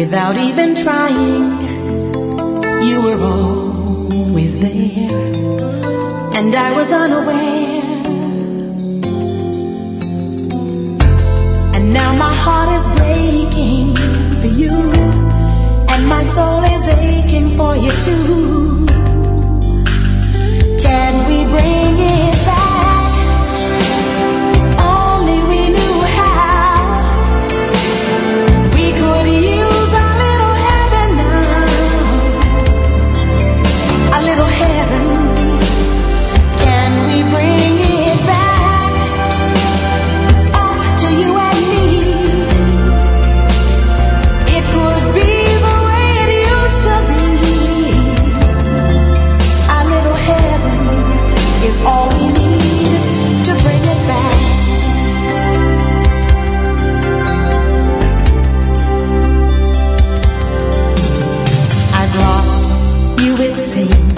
without even trying. You were always there, and I was unaware. And now my heart is breaking for you, and my soul is aching for you too. Can we bring it back? If only we knew how. We could use a little heaven now, a little heaven. Can we bring it back? It's up to you and me. It could be the way it used to be. A little heaven is all we need to bring it back. I've lost you, it seems.